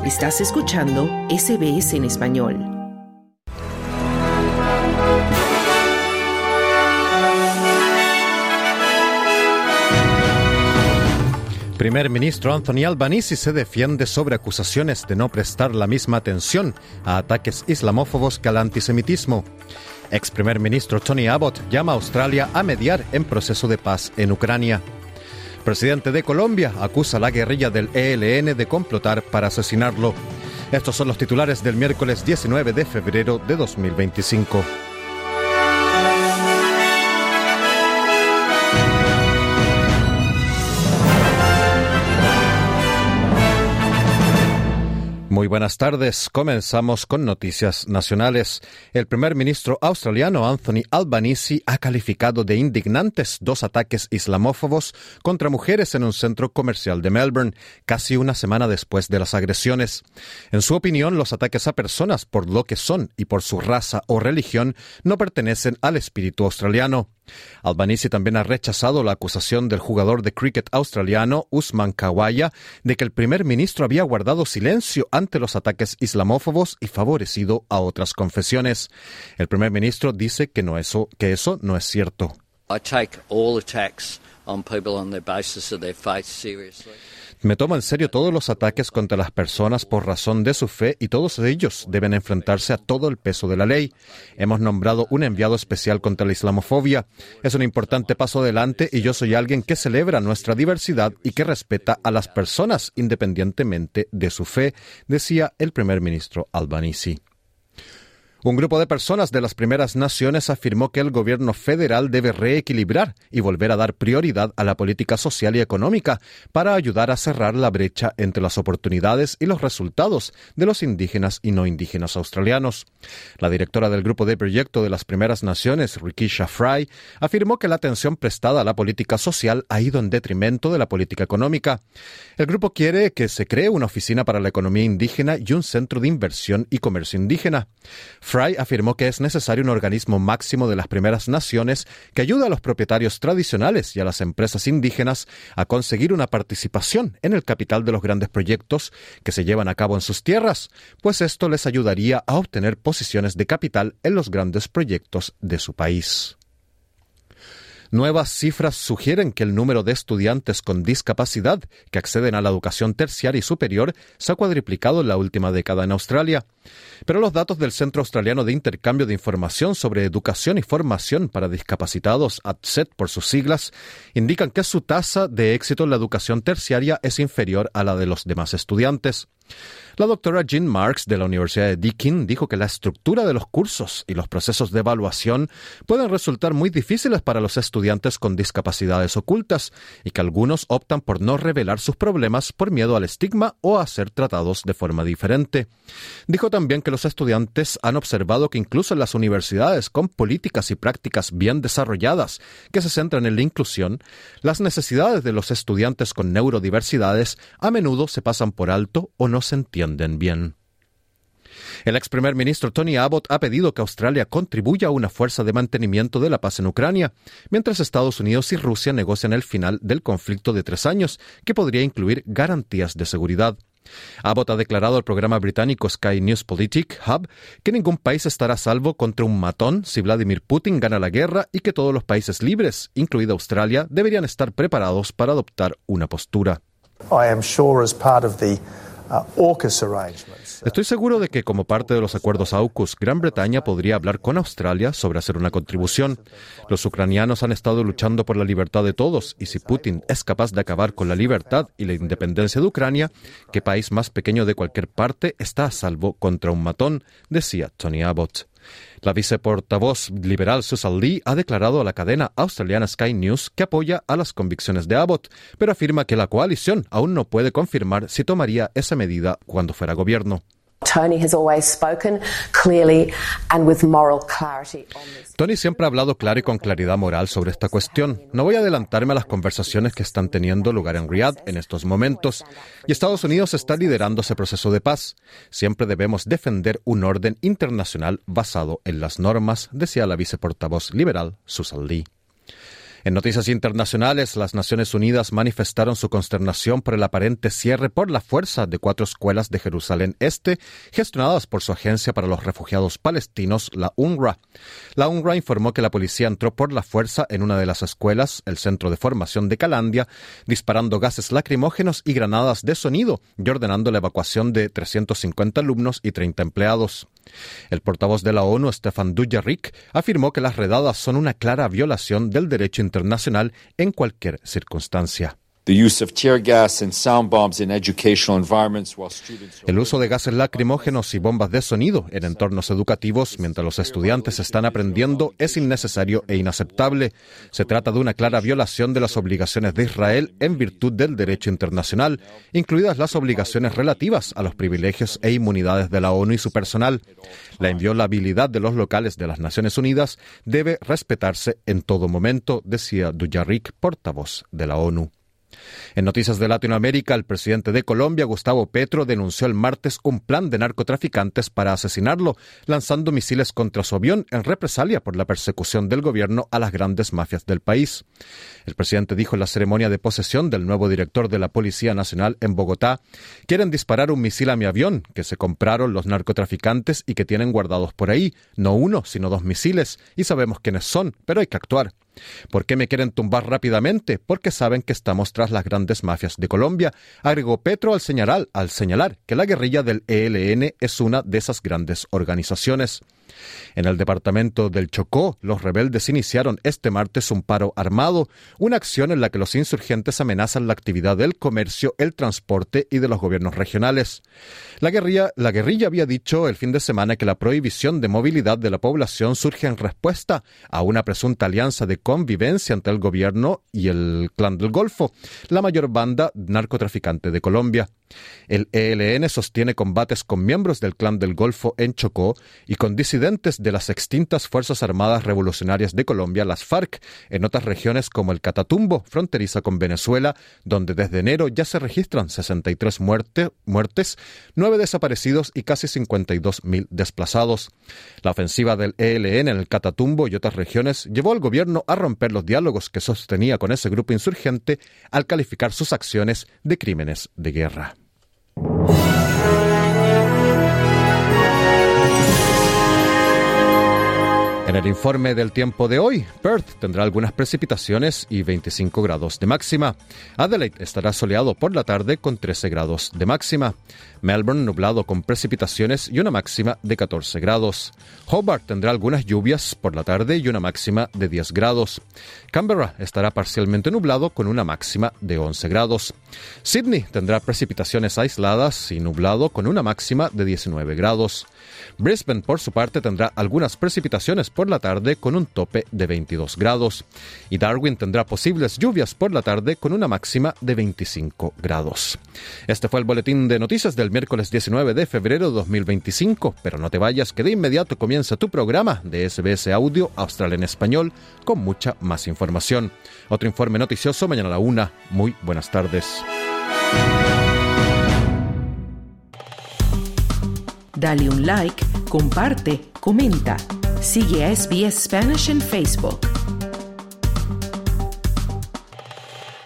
Estás escuchando SBS en español. Primer ministro Anthony Albanese se defiende sobre acusaciones de no prestar la misma atención a ataques islamófobos que al antisemitismo. Ex primer ministro Tony Abbott llama a Australia a mediar en proceso de paz en Ucrania. Presidente de Colombia acusa a la guerrilla del ELN de complotar para asesinarlo. Estos son los titulares del miércoles 19 de febrero de 2025. Muy buenas tardes. Comenzamos con noticias nacionales. El primer ministro australiano Anthony Albanese ha calificado de indignantes 2 ataques islamófobos contra mujeres en un centro comercial de Melbourne, casi una semana después de las agresiones. En su opinión, los ataques a personas por lo que son y por su raza o religión no pertenecen al espíritu australiano. Albanese también ha rechazado la acusación del jugador de cricket australiano Usman Khawaja de que el primer ministro había guardado silencio ante los ataques islamófobos y favorecido a otras confesiones. El primer ministro dice que eso no es cierto. I take all attacks on people on the basis of their faith seriously. Me tomo en serio todos los ataques contra las personas por razón de su fe y todos ellos deben enfrentarse a todo el peso de la ley. Hemos nombrado un enviado especial contra la islamofobia. Es un importante paso adelante y yo soy alguien que celebra nuestra diversidad y que respeta a las personas independientemente de su fe, decía el primer ministro Albanese. Un grupo de personas de las primeras naciones afirmó que el gobierno federal debe reequilibrar y volver a dar prioridad a la política social y económica para ayudar a cerrar la brecha entre las oportunidades y los resultados de los indígenas y no indígenas australianos. La directora del grupo de proyecto de las primeras naciones, Rikisha Fry, afirmó que la atención prestada a la política social ha ido en detrimento de la política económica. El grupo quiere que se cree una oficina para la economía indígena y un centro de inversión y comercio indígena. Fry afirmó que es necesario un organismo máximo de las primeras naciones que ayude a los propietarios tradicionales y a las empresas indígenas a conseguir una participación en el capital de los grandes proyectos que se llevan a cabo en sus tierras, pues esto les ayudaría a obtener posiciones de capital en los grandes proyectos de su país. Nuevas cifras sugieren que el número de estudiantes con discapacidad que acceden a la educación terciaria y superior se ha cuadriplicado en la última década en Australia. Pero los datos del Centro Australiano de Intercambio de Información sobre Educación y Formación para Discapacitados, ATSET por sus siglas, indican que su tasa de éxito en la educación terciaria es inferior a la de los demás estudiantes. La doctora Jean Marks de la Universidad de Deakin dijo que la estructura de los cursos y los procesos de evaluación pueden resultar muy difíciles para los estudiantes con discapacidades ocultas y que algunos optan por no revelar sus problemas por miedo al estigma o a ser tratados de forma diferente. Dijo también que los estudiantes han observado que incluso en las universidades con políticas y prácticas bien desarrolladas que se centran en la inclusión, las necesidades de los estudiantes con neurodiversidades a menudo se pasan por alto o no se entienden bien. El ex primer ministro Tony Abbott ha pedido que Australia contribuya a una fuerza de mantenimiento de la paz en Ucrania, mientras Estados Unidos y Rusia negocian el final del conflicto de 3 años, que podría incluir garantías de seguridad. Abbott ha declarado al programa británico Sky News Politic Hub que ningún país estará a salvo contra un matón si Vladimir Putin gana la guerra y que todos los países libres, incluida Australia, deberían estar preparados para adoptar una postura. Estoy seguro de que como parte de los acuerdos AUKUS, Gran Bretaña podría hablar con Australia sobre hacer una contribución. Los ucranianos han estado luchando por la libertad de todos y si Putin es capaz de acabar con la libertad y la independencia de Ucrania, ¿qué país más pequeño de cualquier parte está a salvo contra un matón?, decía Tony Abbott. La viceportavoz liberal Susan Lee ha declarado a la cadena australiana Sky News que apoya a las convicciones de Abbott, pero afirma que la coalición aún no puede confirmar si tomaría esa medida cuando fuera gobierno. Tony siempre ha hablado claro y con claridad moral sobre esta cuestión. No voy a adelantarme a las conversaciones que están teniendo lugar en Riad en estos momentos. Y Estados Unidos está liderando ese proceso de paz. Siempre debemos defender un orden internacional basado en las normas, decía la viceportavoz liberal Susan Lee. En noticias internacionales, las Naciones Unidas manifestaron su consternación por el aparente cierre por la fuerza de 4 escuelas de Jerusalén Este, gestionadas por su Agencia para los Refugiados Palestinos, la UNRWA. La UNRWA informó que la policía entró por la fuerza en una de las escuelas, el Centro de Formación de Calandia, disparando gases lacrimógenos y granadas de sonido y ordenando la evacuación de 350 alumnos y 30 empleados. El portavoz de la ONU, Stefan Dujarric, afirmó que las redadas son una clara violación del derecho internacional en cualquier circunstancia. El uso de gases lacrimógenos y bombas de sonido en entornos educativos mientras los estudiantes están aprendiendo es innecesario e inaceptable. Se trata de una clara violación de las obligaciones de Israel en virtud del derecho internacional, incluidas las obligaciones relativas a los privilegios e inmunidades de la ONU y su personal. La inviolabilidad de los locales de las Naciones Unidas debe respetarse en todo momento, decía Dujarric, portavoz de la ONU. En noticias de Latinoamérica, el presidente de Colombia, Gustavo Petro, denunció el martes un plan de narcotraficantes para asesinarlo, lanzando misiles contra su avión en represalia por la persecución del gobierno a las grandes mafias del país. El presidente dijo en la ceremonia de posesión del nuevo director de la Policía Nacional en Bogotá: quieren disparar un misil a mi avión que se compraron los narcotraficantes y que tienen guardados por ahí, no 1, sino 2 misiles, y sabemos quiénes son, pero hay que actuar. ¿Por qué me quieren tumbar rápidamente? Porque saben que estamos tras las grandes mafias de Colombia, agregó Petro al señalar que la guerrilla del ELN es una de esas grandes organizaciones. En el departamento del Chocó, los rebeldes iniciaron este martes un paro armado, una acción en la que los insurgentes amenazan la actividad del comercio, el transporte y de los gobiernos regionales. La guerrilla había dicho el fin de semana que la prohibición de movilidad de la población surge en respuesta a una presunta alianza de convivencia entre el gobierno y el Clan del Golfo, la mayor banda narcotraficante de Colombia. El ELN sostiene combates con miembros del Clan del Golfo en Chocó y con disidentes de las extintas Fuerzas Armadas Revolucionarias de Colombia, las FARC, en otras regiones como el Catatumbo, fronteriza con Venezuela, donde desde enero ya se registran 63 muertes, 9 desaparecidos y casi 52.000 desplazados. La ofensiva del ELN en el Catatumbo y otras regiones llevó al gobierno a romper los diálogos que sostenía con ese grupo insurgente al calificar sus acciones de crímenes de guerra. En el informe del tiempo de hoy, Perth tendrá algunas precipitaciones y 25 grados de máxima. Adelaide estará soleado por la tarde con 13 grados de máxima. Melbourne nublado con precipitaciones y una máxima de 14 grados. Hobart tendrá algunas lluvias por la tarde y una máxima de 10 grados. Canberra estará parcialmente nublado con una máxima de 11 grados. Sydney tendrá precipitaciones aisladas y nublado con una máxima de 19 grados. Brisbane, por su parte, tendrá algunas precipitaciones por la tarde con un tope de 22 grados. Y Darwin tendrá posibles lluvias por la tarde con una máxima de 25 grados. Este fue el boletín de noticias del miércoles 19 de febrero de 2025. Pero no te vayas, que de inmediato comienza tu programa de SBS Audio Austral en Español con mucha más información. Otro informe noticioso mañana a la 1. Muy buenas tardes. Dale un like, comparte, comenta. Sigue a SBS Spanish en Facebook.